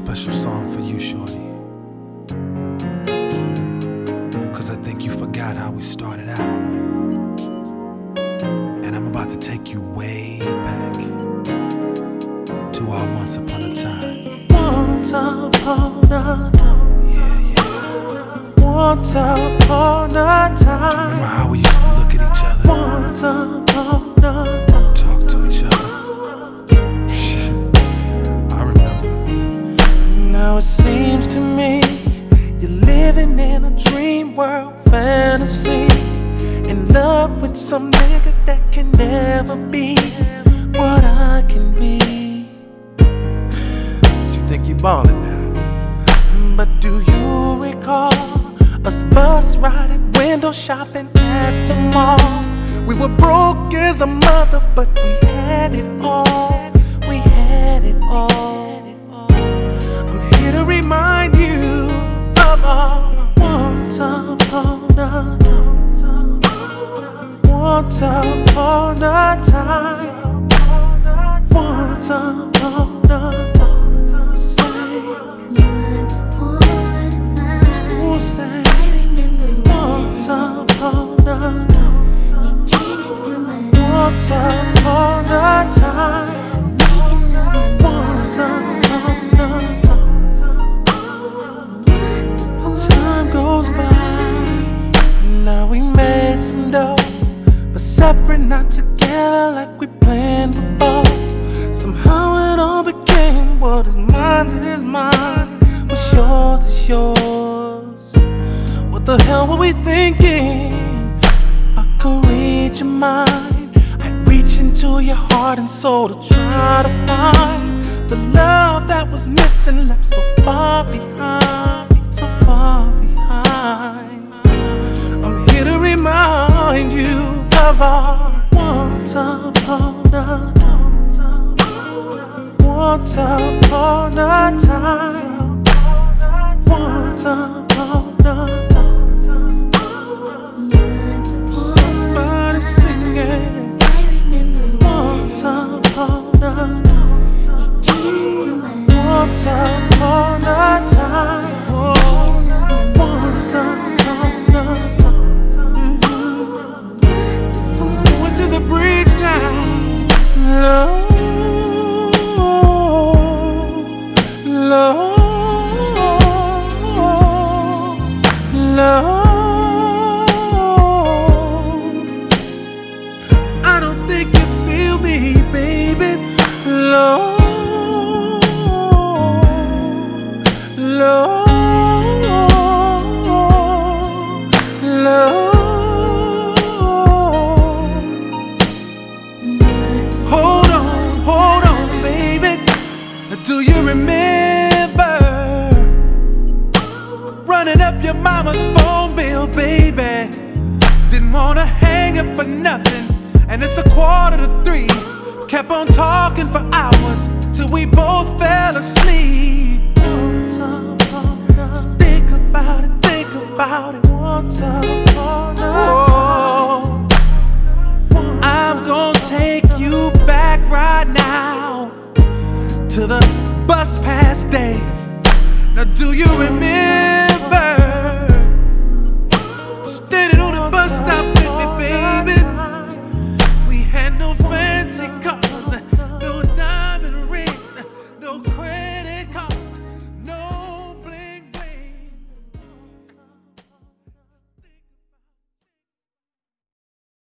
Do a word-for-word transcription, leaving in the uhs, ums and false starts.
special song for you, shorty. Cause I think you forgot how we started out. And I'm about to take you way back to our once upon a time. Once upon a time. Yeah, yeah. Once upon a time. Remember how we used to look at each other? Once upon a time. Talk to each other. Shit, I remember. Now it seems to me you're living in a dream world fantasy, in love with some nigga that can never be what I can be. You think you ballin' now? But do you recall us bus riding, window shopping at the mall? We were broke as a mother, but we had it all. We had it all. I'm here to remind you of our once upon a time. Once upon a time. Once upon a time. Say, Once upon a time, who say, I remember once upon a time. you came into my life, Once upon a time. making love on Once my upon a time. Once upon Time goes by. Now we made some dough, but separate, not together like we planned before. Somehow it all became what is mine is mine, what's yours is yours. What the hell were we thinking? I could read your mind, I'd reach into your heart and soul to try to find the love that was missing, left so far behind, so far behind. I'm here to remind you of our once upon a time. Once upon a time. Once upon a time. Once upon Somebody singing. I remember Once upon a time. you came into my life, Once upon a time. Oh, making love on once upon a time. Mhm. Going to the bridge now. Love, love, love. I don't think you feel me, baby. Love, love, love. Hold on, hold on, baby. Do you remember running up your mama's phone bill, baby? Didn't wanna hang up for nothing, and it's a quarter to three. Kept on talking for hours till we both fell asleep. Just think about it, think about it. Once upon a time. I'm gonna take you back right now to the bus pass days. Now do you remember